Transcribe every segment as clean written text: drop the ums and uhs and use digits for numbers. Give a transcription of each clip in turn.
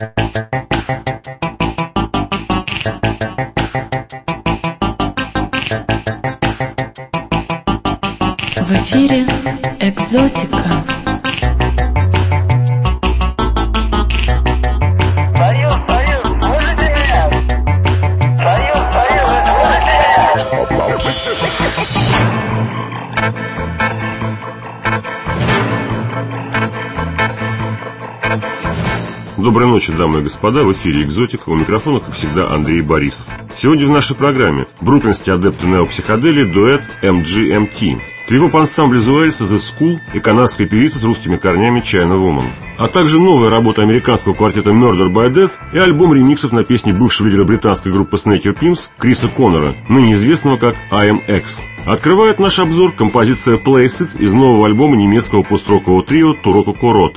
В эфире «Экзотика». Доброй ночи, дамы и господа, в эфире «Экзотика», у микрофона, как всегда, Андрей Борисов. Сегодня в нашей программе бруклинские адепты неопсиходелии, дуэт MGMT, трио ансамбля The Uells, The School и канадская певица с русскими корнями China Woman, а также новая работа американского квартета Murder by Death и альбом ремиксов на песни бывшего лидера британской группы Snaker Pimps Криса Коннора, ныне известного как IMX. Открывает наш обзор композиция Place It из нового альбома немецкого пост-рокового трио Туроко Корот.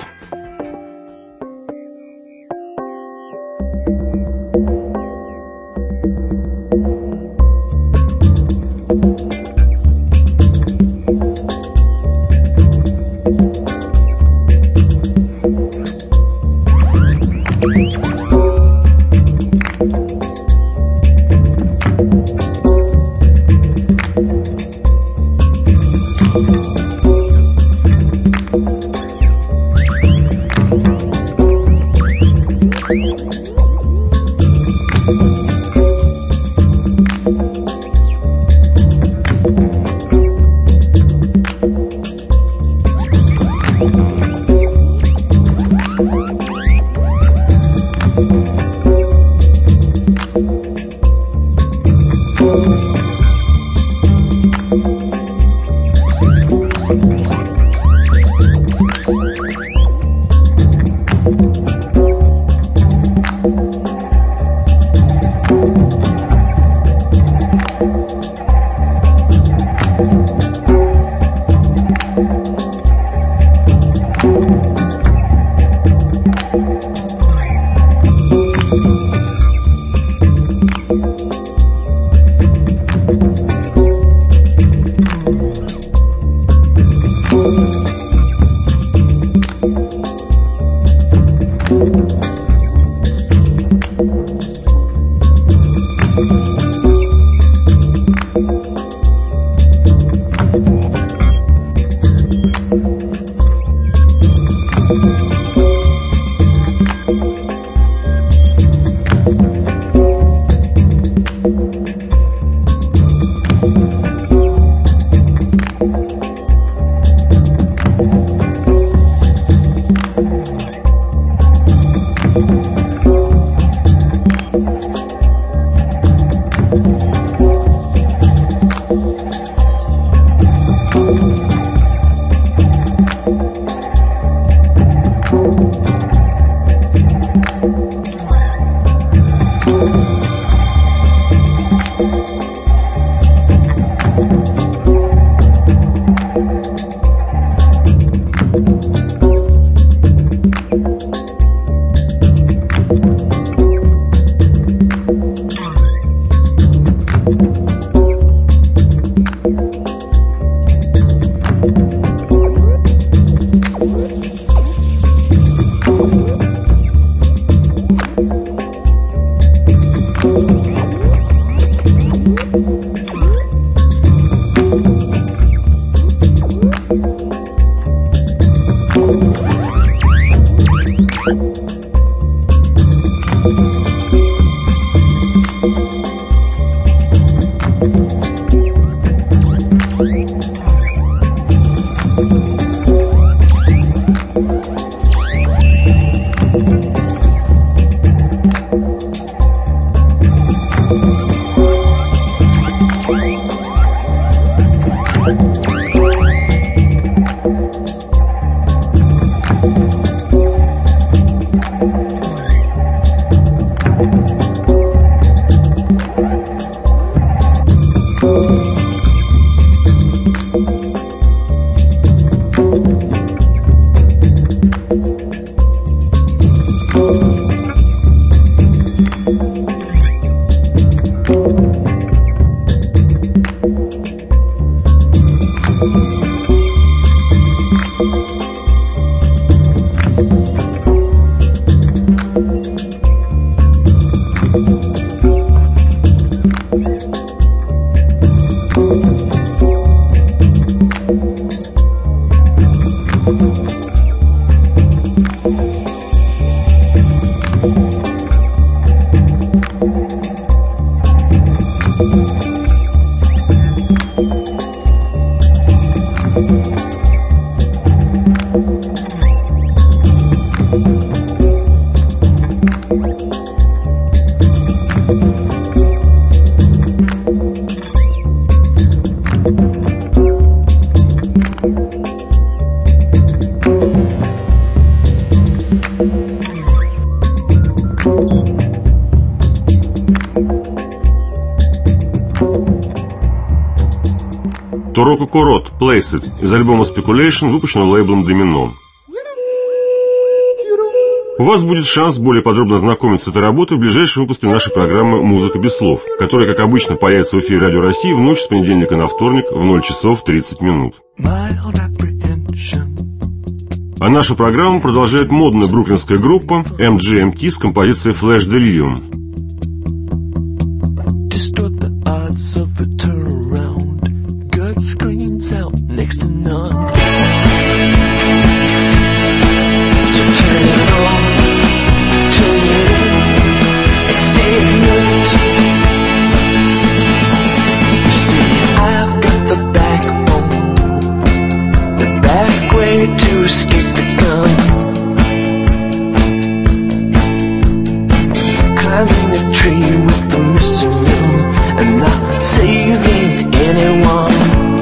Toroku Korot, Place It из альбома Speculation, выпущенного лейблом Domino. У вас будет шанс более подробно ознакомиться с этой работой в ближайшем выпуске нашей программы «Музыка без слов», которая, как обычно, появится в эфире Радио России в ночь с понедельника на вторник в 0 часов 30 минут. А нашу программу продолжает модная бруклинская группа MGMT с композицией Flash Delirium. To escape the gun, climbing the tree with the missing limb and not saving anyone.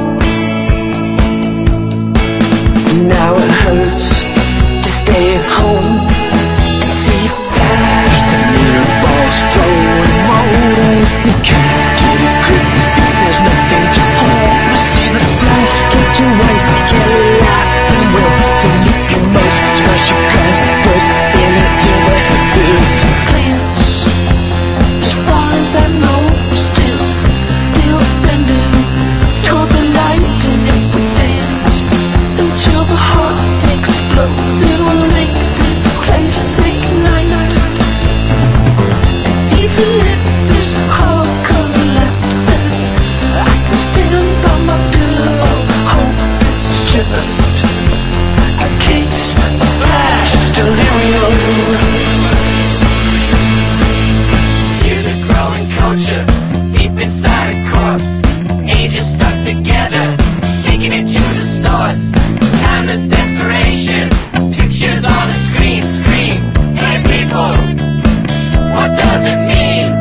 Now it hurts to stay at home and see flash the mirror balls throwing molding. You can't get a grip if there's nothing to hold. You see the flash catching white, yellow light. To look your most special class, first feel it to the head glance. As far as I know, still bending toward the light, and it would dance until the heart explodes. It will make this place ignite. Even if this heart collapses, I can stand by my pillar of hope. It's just flash delirium. Here's a growing culture deep inside a corpse. Ages stuck together, taking it to the source. Timeless desperation, pictures on a screen. Hey people, what does it mean?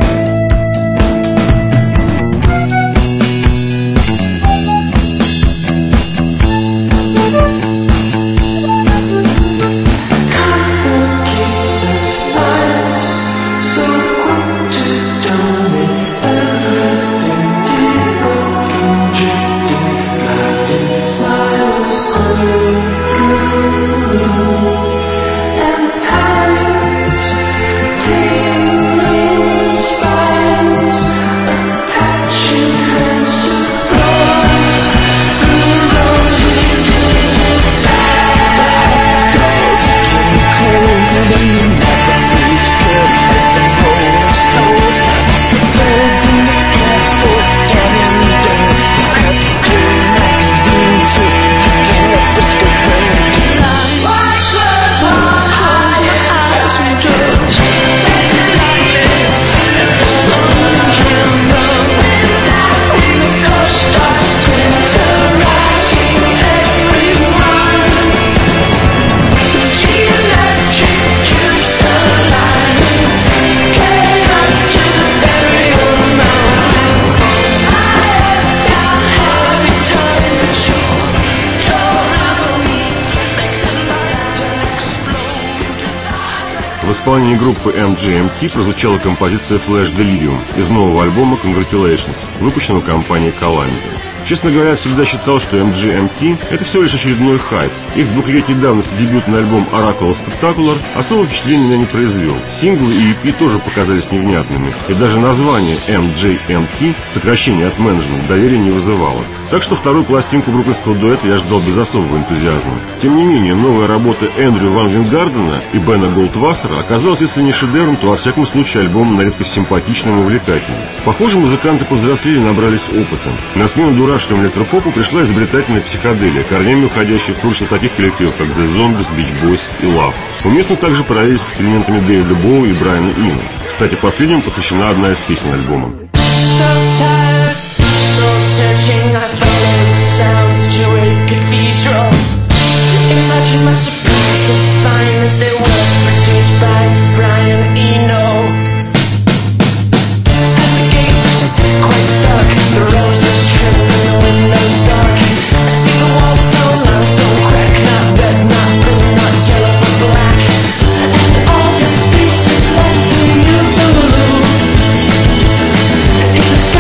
В исполнении группы MGMT прозвучала композиция Flash Delirium из нового альбома Congratulations, выпущенного компанией Columbia. Честно говоря, я всегда считал, что MGMT – это всего лишь очередной хайп. Их двухлетней давности дебютный альбом Oracle Spectacular особого впечатления на меня не произвел. Синглы и EP тоже показались невнятными. И даже название MGMT, сокращение от Management, доверия не вызывало. Так что вторую пластинку бруклинского дуэта я ждал без особого энтузиазма. Тем не менее, новая работа Эндрю Ван Вингардена и Бена Голдвассера оказалась, если не шедевром, то во всяком случае альбомом на редкость симпатичным и увлекательным. Похоже, музыканты повзрослели и набрались опыта. На смену дурашливому электропопу пришла изобретательная психоделия, корнями уходящая в творчество таких коллективов, как The Zombies, Beach Boys и Love. Уместно также параллелить с экспериментами Дэвида Боуи и Брайана Ина. Кстати, последнему посвящена одна из песен альбома. It's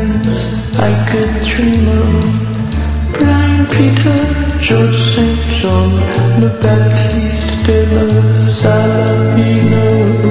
friends I could dream of. Brian Peter, George St. John, Le Baptiste de la Salavino.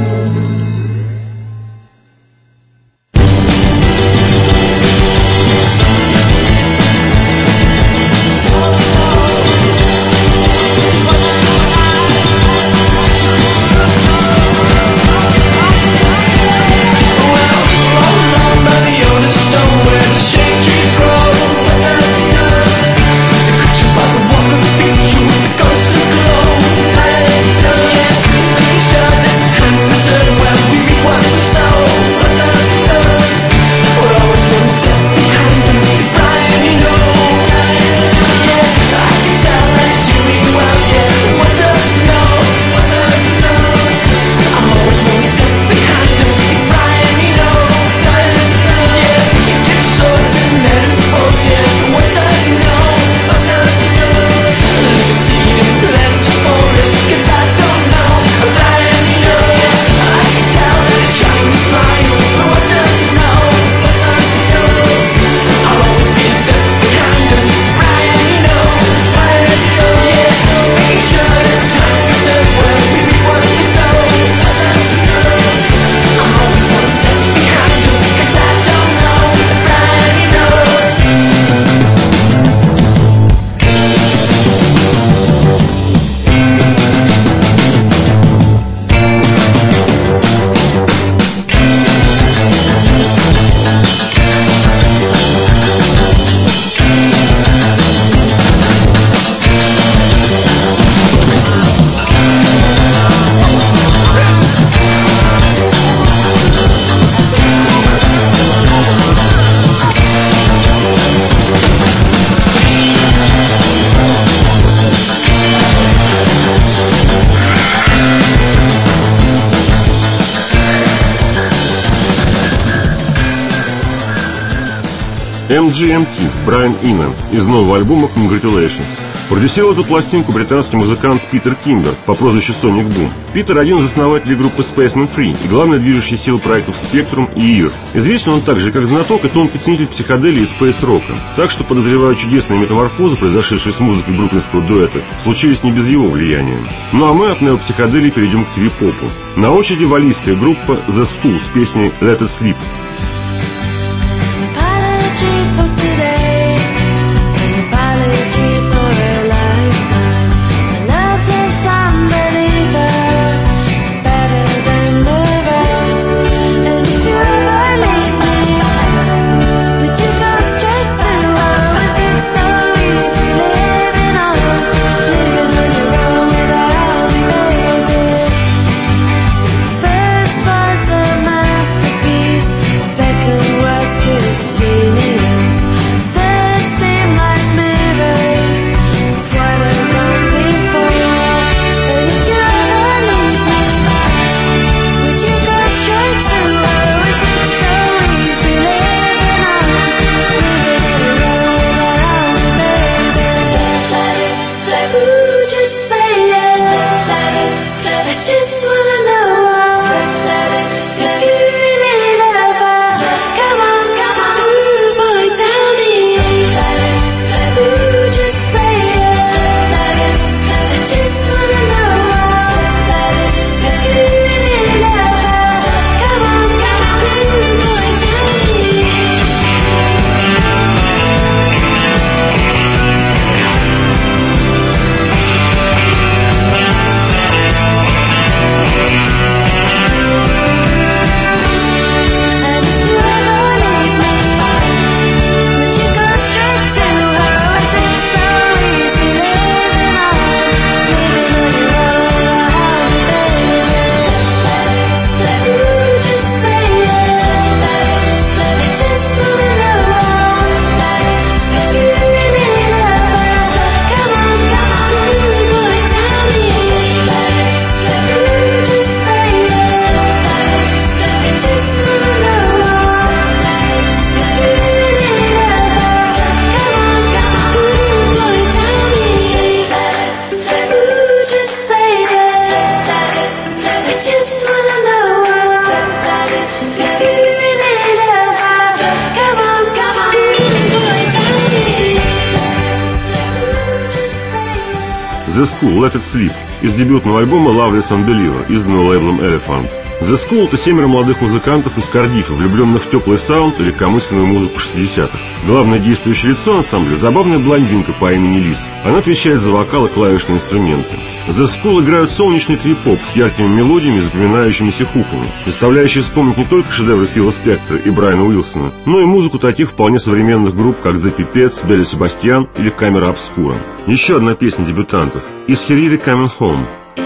MGMT, Брайан Ино, из нового альбома Congratulations. Продюсировал эту пластинку британский музыкант Питер Кимбер по прозвищу Sonic Boom. Питер – один из основателей группы Spaceman Free и главная движущая сила проектов Spectrum и Ear. Известен он также как знаток и тонкий ценитель психоделии и спейс-рока. Так что, подозреваю, чудесные метаморфозы, произошедшие с музыкой бруклинского дуэта, случились не без его влияния. Ну а мы от неопсиходелии перейдем к трип-попу. На очереди валлийская группа The Stool с песней Let It Sleep. The School, Let It Sleep из дебютного альбома Loveless Unbeliever, изданного лейблом Elephant. The School — это 7 молодых музыкантов из Кардифа, влюбленных в теплый саунд и легкомысленную музыку 60-х. Главное действующее лицо ансамбля — забавная блондинка по имени Лиз. Она отвечает за вокал и клавишные инструменты. The School играют солнечный трип-поп с яркими мелодиями и запоминающимися хуками, заставляющие вспомнить не только шедевры Фила Спектора и Брайана Уилсона, но и музыку таких вполне современных групп, как The Pipettes, Белли Себастьян или Камера Обскура. Еще одна песня дебютантов — Is He Really Coming Home?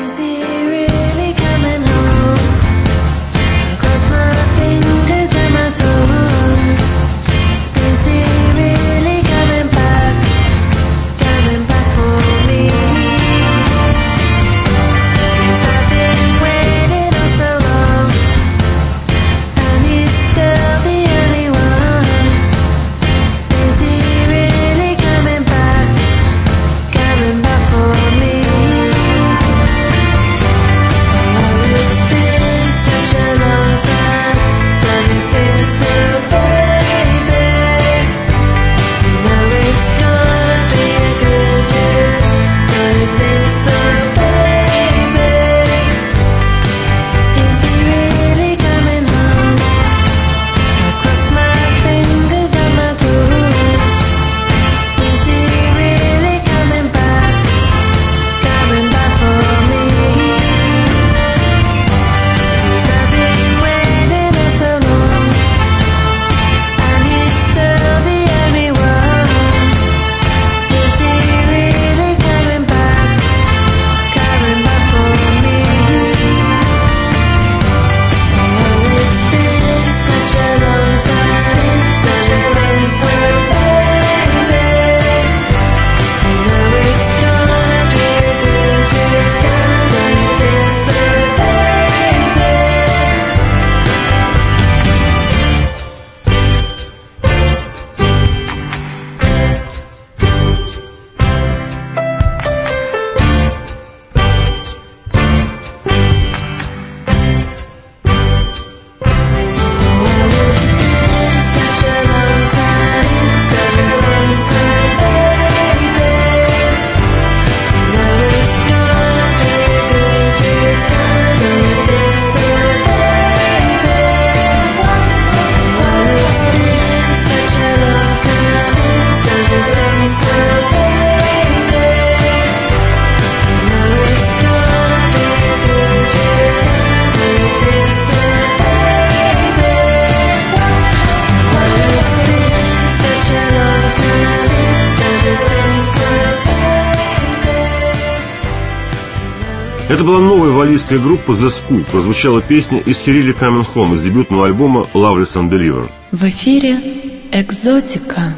Это была новая валлийская группа The School. Прозвучала песня Is He Really Coming Home из дебютного альбома Loveless Unbeliever. В эфире «Экзотика».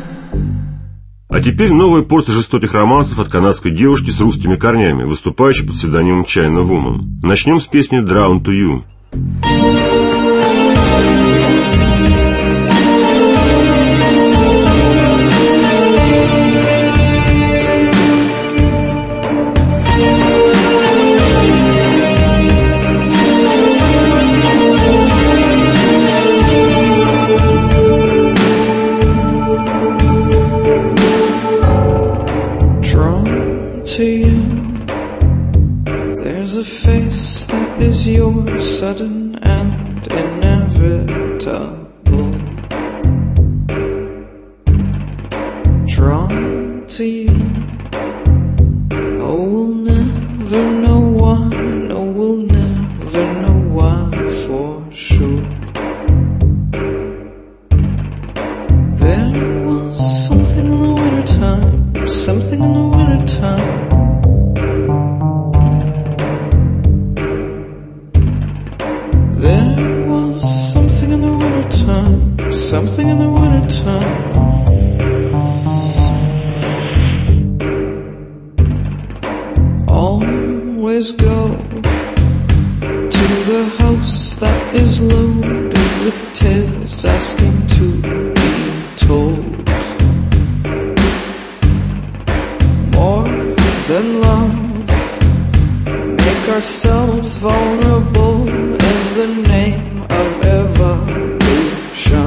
А теперь новая порция жестоких романсов от канадской девушки с русскими корнями, выступающей под псевдонимом China Woman. Начнем с песни Drown to You. To you, there's a face that is yours, sudden and inevitable. Drawn to you, oh, we'll never know why, no, we'll never know why for sure. There was something in the wintertime, something in the wintertime. There was something in the wintertime, something in the wintertime. Always go to the house that is loaded with tales asking to be told. More than love, make ourselves vulnerable in the name of evolution.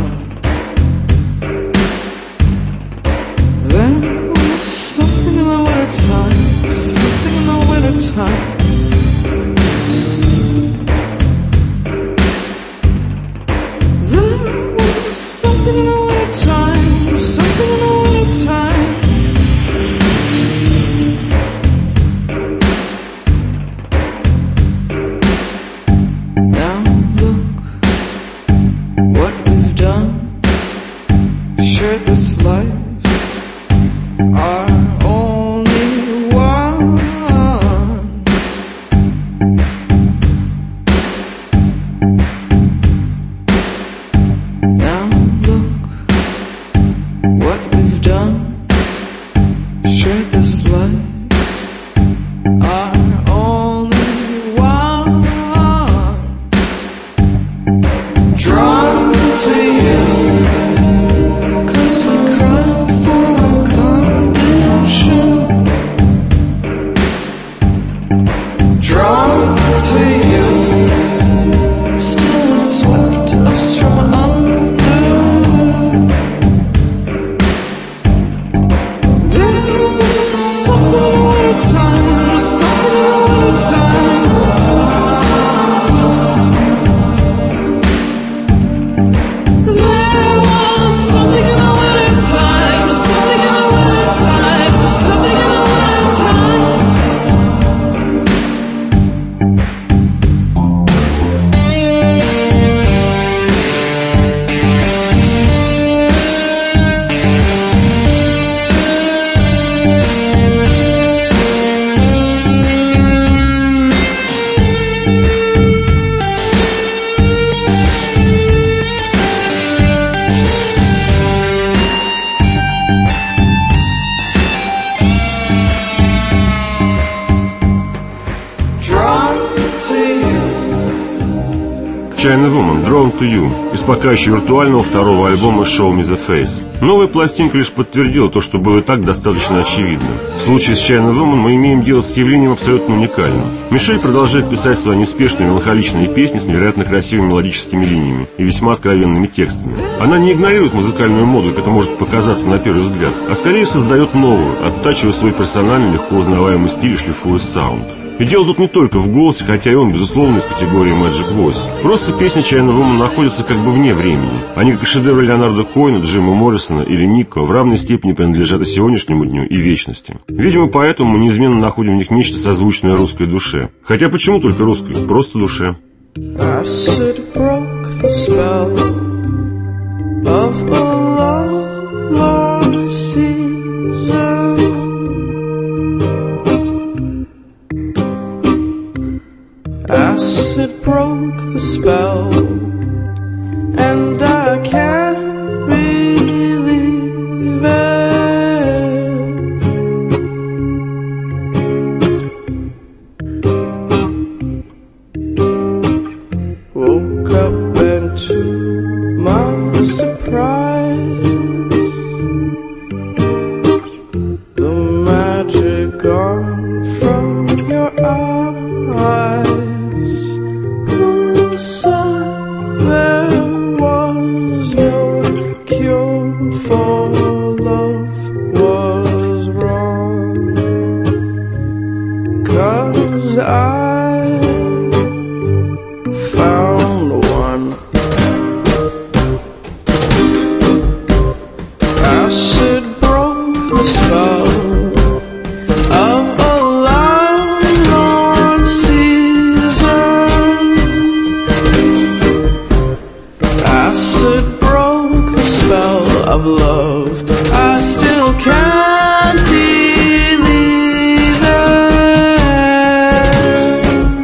There was something in the wintertime, something in the time. There's something in the wintertime, something in the wintertime. Now look what we've done. Shared this life, our only one. Now look what we've done. Shared this life, our only one. Drawn to you, 'cause we come for a condition. Drawn to you, still it swept us from under. There's something in the time, something in the time. There was something in the wintertime, something in the wintertime, something in the wintertime. Drawn to you. China Woman, Drawn to You, из пока еще виртуального второго альбома Show Me the Face. Новая пластинка лишь подтвердила то, что было и так достаточно очевидно. В случае с China Woman мы имеем дело с явлением абсолютно уникальным. Мишель продолжает писать свои неспешные меланхоличные песни с невероятно красивыми мелодическими линиями и весьма откровенными текстами. Она не игнорирует музыкальную моду, как это может показаться на первый взгляд, а скорее создает новую, оттачивая свой персональный, легко узнаваемый стиль и шлифуя саунд. И дело тут не только в голосе, хотя и он, безусловно, из категории Magic Voice. Просто песни China Woman находятся как бы вне времени. Они, как и шедевры Леонарда Коэна, Джима Моррисона или Нико, в равной степени принадлежат и сегодняшнему дню, и вечности. Видимо, поэтому мы неизменно находим в них нечто созвучное русской душе. Хотя почему только русской? Просто душе. Acid broke the spell of a long season. Acid broke the spell, and I can't believe it. Woke up and to my surprise, the magic gone from your eyes. Who said there was no cure for love was wrong? 'Cause I found one. Acid broke the spell of a long season. Acid broke the spell of love. I still can't believe it.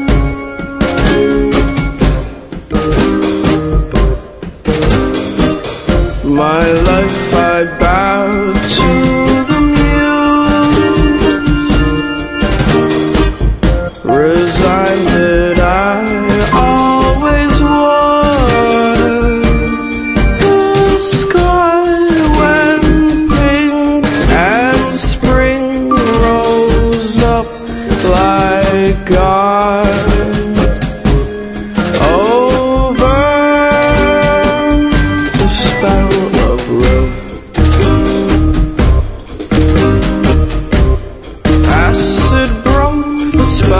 My life I bowed to the muse, resigned that I always was. The sky went pink and spring rose up like God. Over the spell of love, acid broke the spell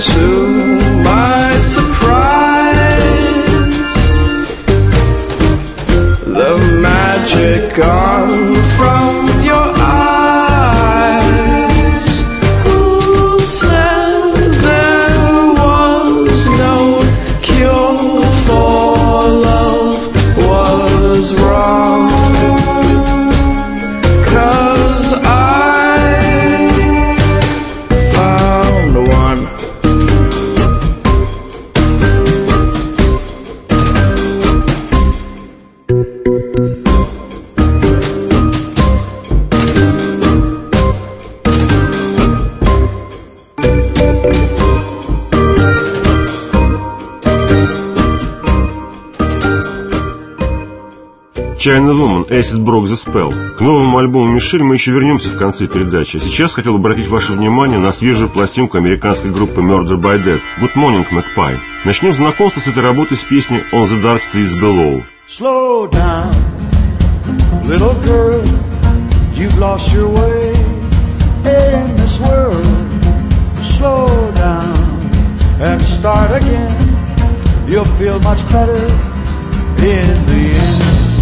to my surprise, the magic gone from your eyes. Who said there was no cure for love was wrong? 'Cause I found one. China Woman, Acid Broke the Spell. К новому альбому Мишель мы еще вернемся в конце передачи. Сейчас хотел бы обратить ваше внимание на свежую пластинку американской группы Murder by Death Good Morning Magpie. Начнем знакомство с этой работы с песни On the Dark Streets Below. Slow down, little girl, you've lost your way in this world. Slow down and start again. You'll feel much better in the end.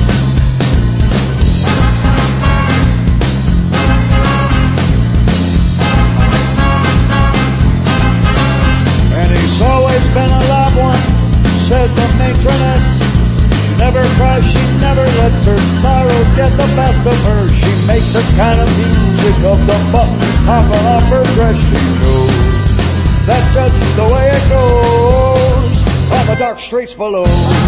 She's always been a loved one, says the matroness. She never cries, she never lets her sorrow get the best of her. She makes a kind of music of the buttons popping off her dress. She knows that's just the way it goes on the dark streets below.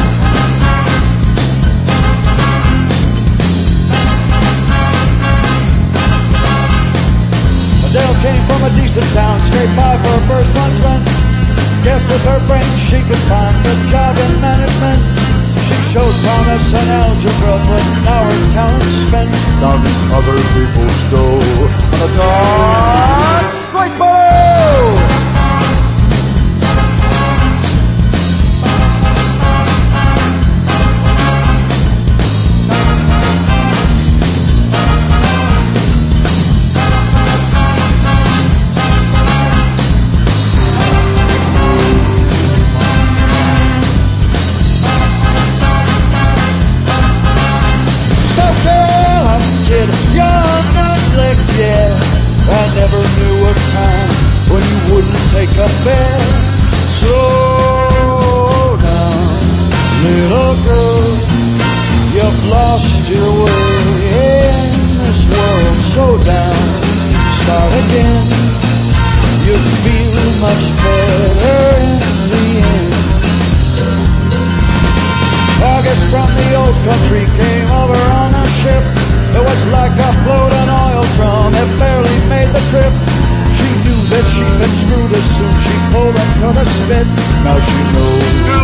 Adele came from a decent town, scraped by for her first month's rent. Guess with her brains she could find a job in management. She showed promise and algebra, but now her talent's spent down in other people's dough on the dark street below. I never knew a time when you wouldn't take a bed. Slow down, little girl, you've lost your way in this world. Slow down, start again. You'll feel much better in the end. August from the old country came over on a ship. It was like a floating oil drum, it barely made the trip. She knew that she'd been screwed as soon she pulled until the spit. Now she knows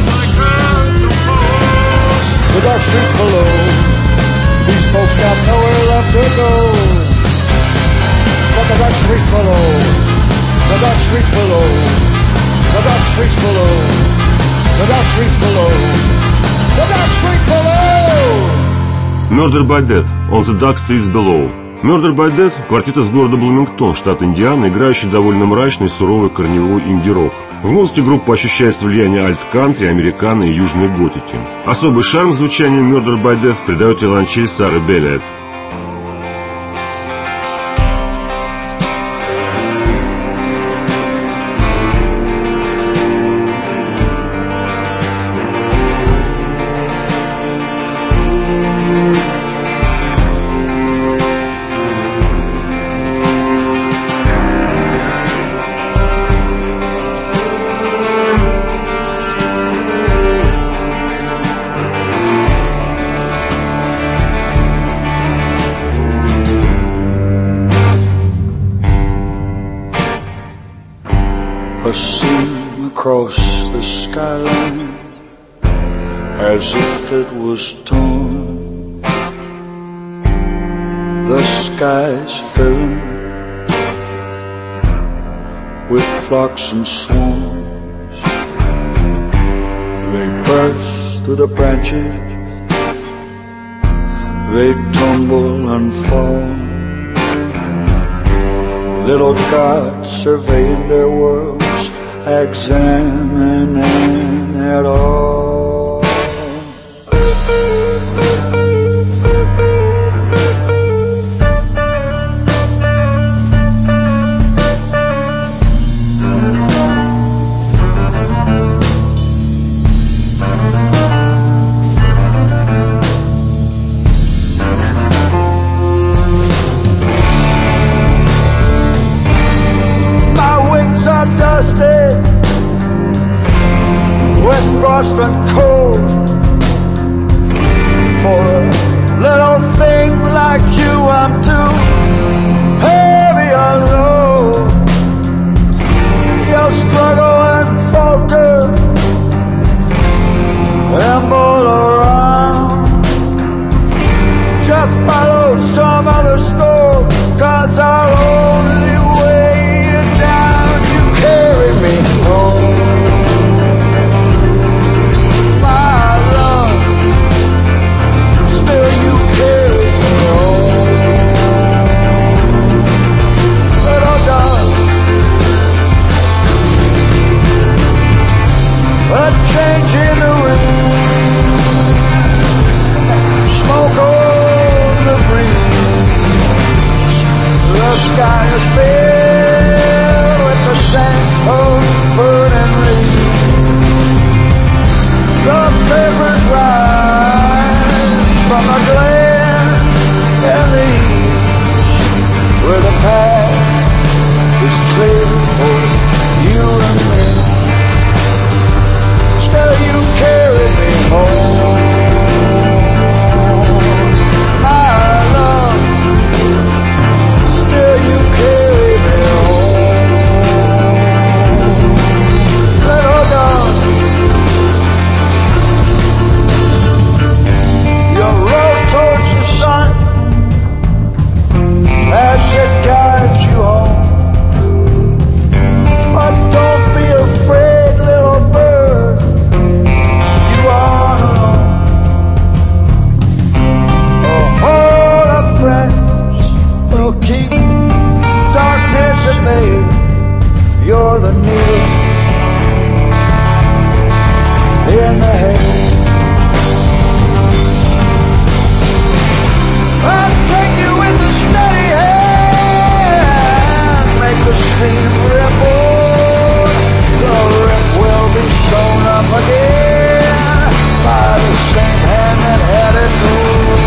the dark streets below. These folks got nowhere left to go. But the dark streets below, the dark streets below, the dark streets below, the dark streets below, the dark streets below. Murder by Death, On the Dark Streets Below. Murder by Death – квартет из города Блумингтон, штат Индиана, играющий довольно мрачный и суровый корневой инди-рок. В музыке группа ощущает влияние альт-кантри, американо и южной готики. Особый шарм звучанию Murder by Death придает виолончель Сары Беллиет. A seam across the skyline, as if it was torn. The skies filling with flocks and swarms. They burst through the branches, they tumble and fall. Little gods surveying their worlds examining it all. Frost and cold. For a little thing like you, I'm too heavy on load. You'll struggle and falter and bowl around. Just follow some other score, 'cause I'll only weigh you down. You carry me home. A change in the wind, smoke on the breeze. The sky is filled with the scent of burning leaves. The vapors rise from the glen and the east, where the path is clear for you and me. Still you carry me home, my love. Still you carry me home, little darling. Your road towards the sun as it guides you home. But don't be afraid, little bird. Will keep darkness at bay. You're the needle in the hay. I'll take you with a steady hand, make the stream ripple. The rip will be sewn up again by the same hand that had it moved.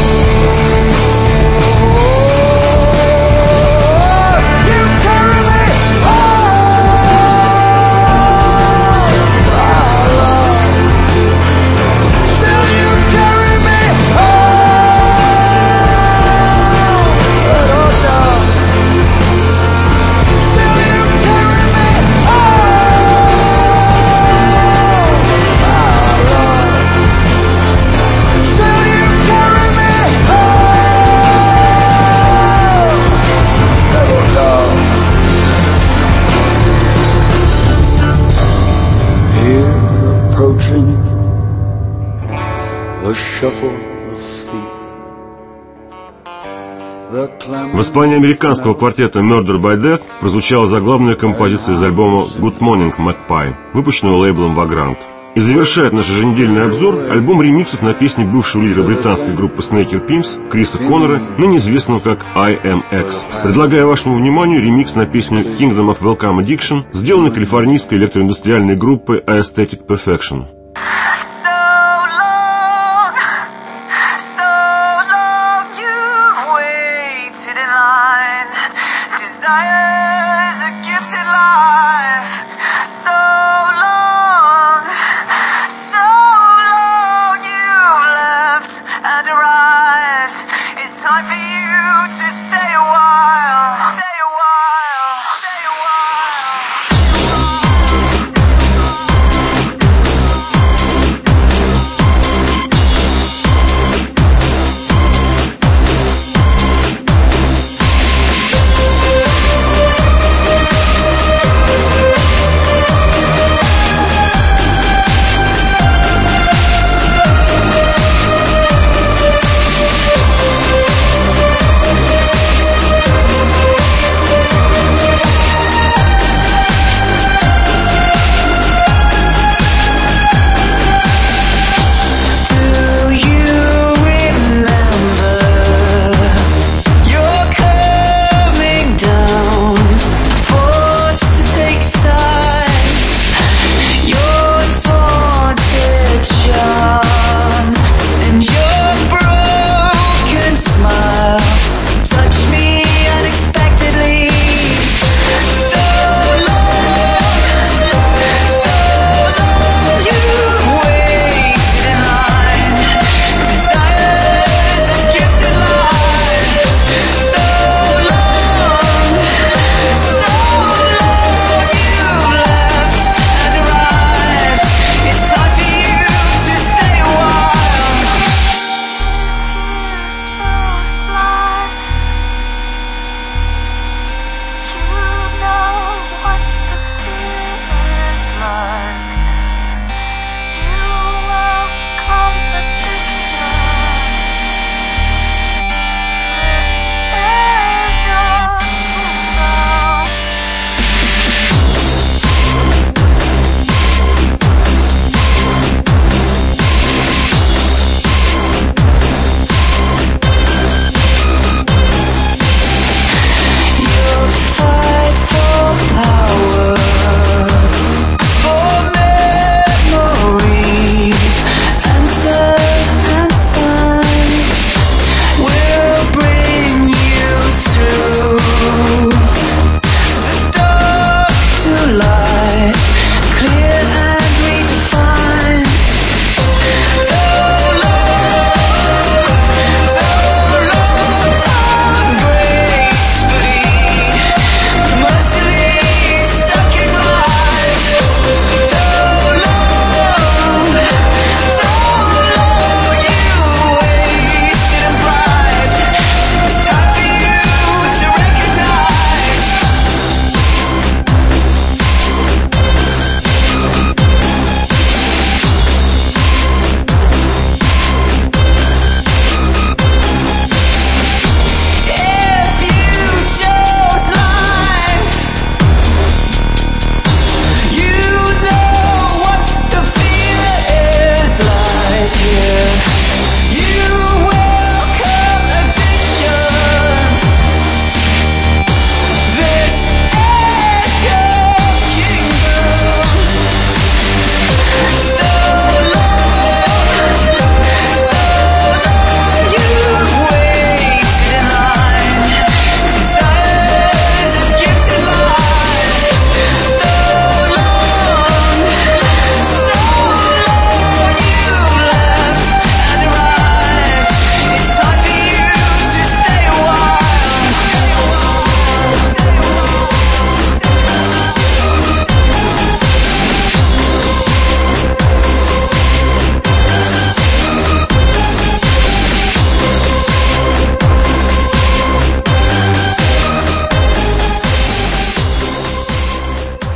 В исполнении американского квартета Murder by Death прозвучала заглавная композиция из альбома Good Morning Magpie, выпущенного лейблом Vagrant. И завершает наш еженедельный обзор альбом ремиксов на песни бывшего лидера британской группы Snaker Pimps Криса Коннора, ныне известного как IMX. Предлагаю вашему вниманию ремикс на песню Kingdom of Welcome Addiction, сделанный калифорнийской электроиндустриальной группой Aesthetic Perfection.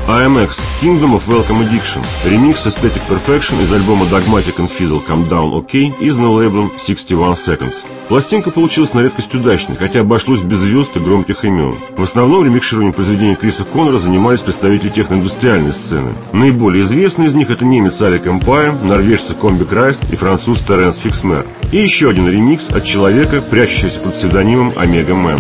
AMX Kingdom of Welcome Addiction, ремикс Aesthetic Perfection из альбома Dogmatic and Fiddle Calm Down OK из No Label 61 Seconds. Пластинка получилась на редкость удачной, хотя обошлось без звезд и громких имен. В основном ремикшированием произведений Криса Коннора занимались представители техноиндустриальной сцены. Наиболее известный из них — это немец Алек Эмпайр, норвежцы Комби Крайст и француз Теренс Фиксмер. И еще один ремикс от человека, прячущегося под псевдонимом Омега Мэн.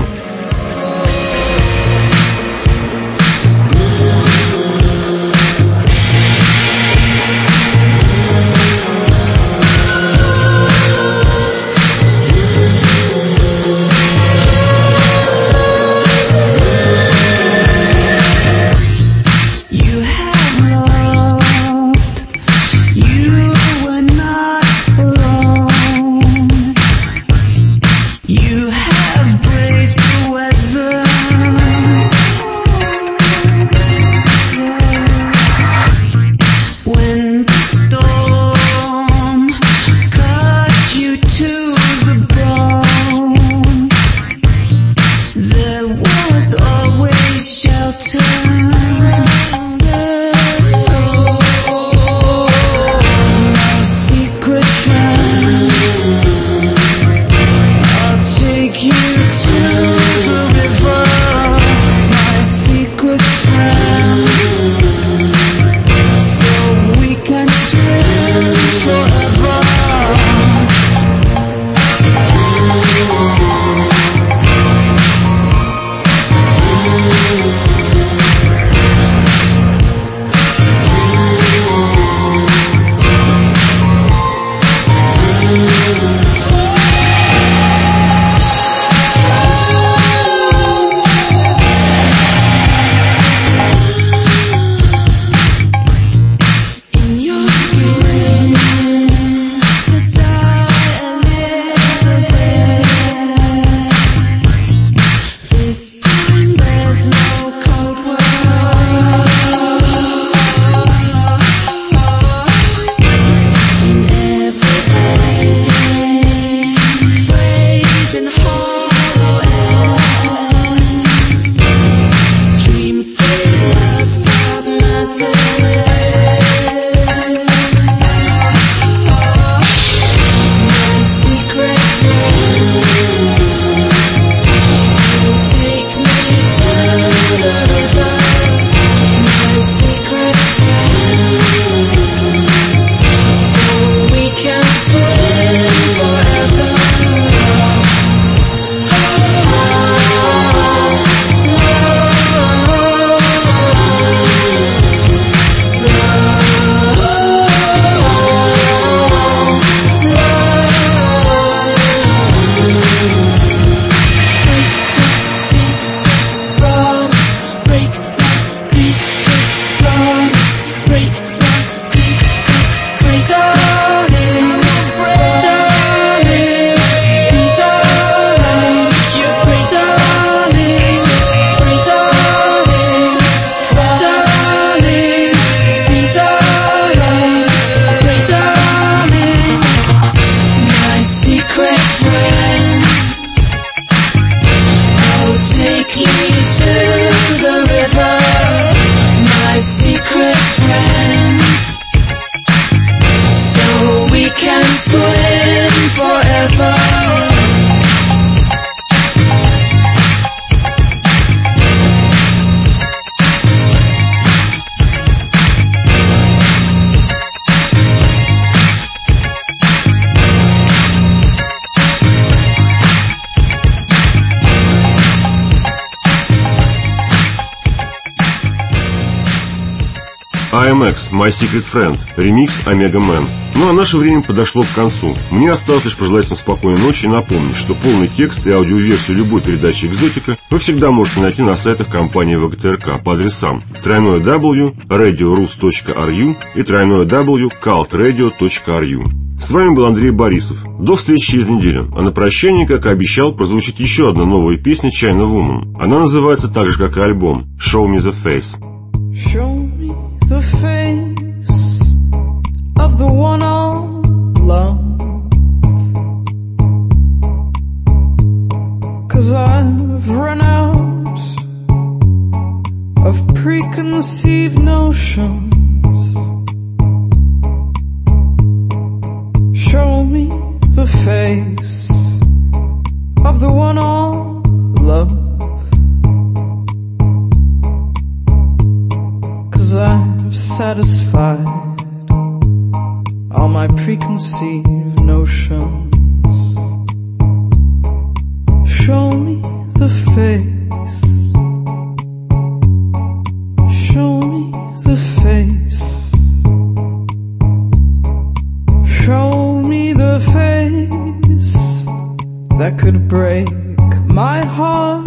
AMX My Secret Friend, ремикс Омега Мэн. Ну а наше время подошло к концу. Мне осталось лишь пожелать вам спокойной ночи и напомнить, что полный текст и аудиоверсию любой передачи «Экзотика» вы всегда можете найти на сайтах компании ВГТРК по адресам www.radiorus.ru и www.cultradio.ru. С вами был Андрей Борисов. До встречи через неделю. А на прощание, как и обещал, прозвучит еще одна новая песня China Woman. Она называется так же, как и альбом, Show Me The Face. Show me the face of the one I love, 'cause I've run out of preconceived notions. Show me the face of the one all love, 'cause I've satisfied all my preconceived notions. Show me the face, show me the face, show me the face that could break my heart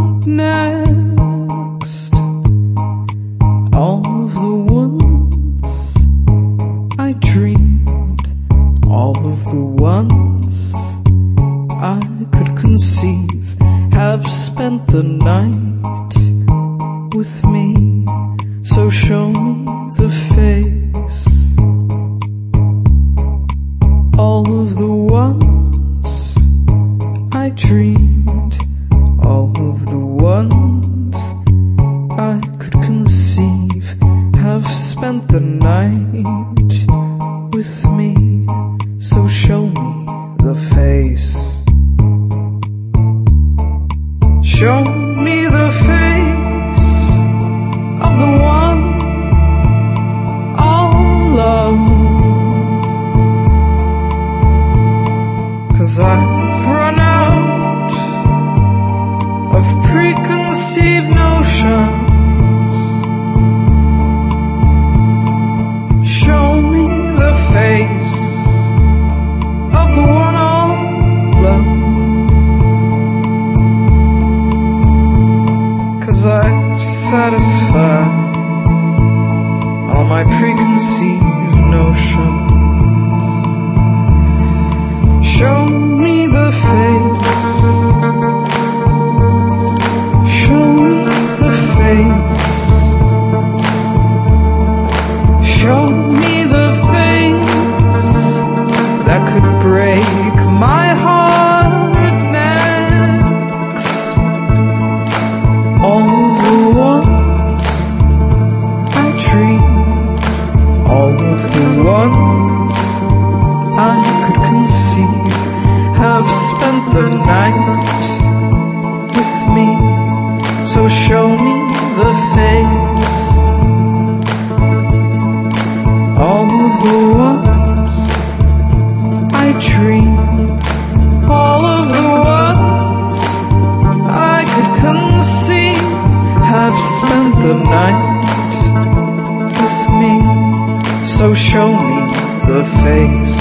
next. All of the ones I dreamed, all of the ones I could conceive, have spent the night with me. So show me the face, all of the ones I dreamed, all of the ones I could conceive, have spent the night with me. So show me the face, show me the face of the one I'll love, 'cause I've run out of preconceived notions. Show me the face of the one I'll love, 'cause I've satisfied all my preconceived notions. Show me the face, show me the face, show me the face that could break my heart next. All the ones I dreamed, all of the ones I could conceive, have spent the night with me. So show me the face, all of the ones I dreamed, all of the ones I could conceive, have spent the night with me. So show me the face.